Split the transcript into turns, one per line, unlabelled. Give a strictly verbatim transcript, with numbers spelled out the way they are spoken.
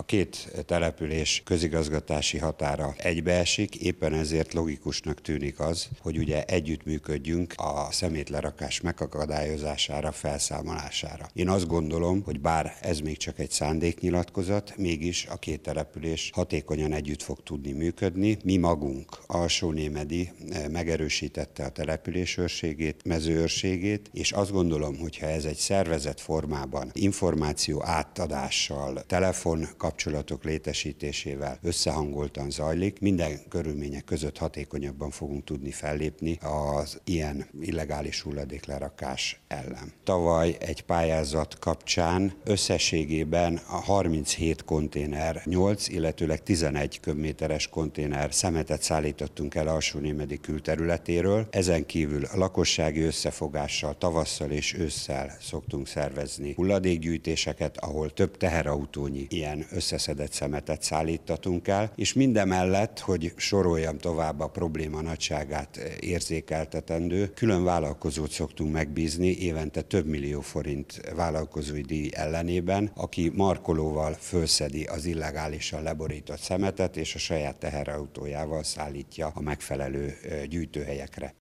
két település közigazgatási határa egybeesik, éppen ezért logikusnak tűnik az, hogy ugye együttműködjünk a szemétlerakás megakadályozására, felszámolására. Én azt gondolom, hogy bár ez még csak egy szándéknyilatkozat, mégis a két település hatékonyan együtt fog tudni működni. Mi magunk, Alsónémedi megerősítette a település őrségét, mezőőrségét, és azt gondolom, hogy ha ez egy szervezett formában, információ átadással, telefon kapcsolatok létesítésével összehangoltan zajlik, minden körülmények között hatékonyabban fogunk tudni fellépni az ilyen illegális hulladéklerakás ellen. Tavaly egy pályázat kapcsán összességében a harminchét konténer, nyolc, illetőleg tizenegy köbméteres konténer szemetet szállítottunk el Alsónémedi külterületéről. Ezen kívül a lakossági összefogással tavasszal és ősszel szoktunk szervezni hulladékgyűjtéseket, ahol több teherautónyi ilyen összeszedett szemetet szállítatunk el, és mindemellett, hogy soroljam tovább a probléma nagyságát érzékeltetendő, külön vállalkozót szoktunk megbízni évente több millió forint vállalkozói díj ellenében, aki markolóval fölszedi az illegálisan leborított szemetet, és a saját teherautójával szállítja a megfelelő gyűjtőhelyekre.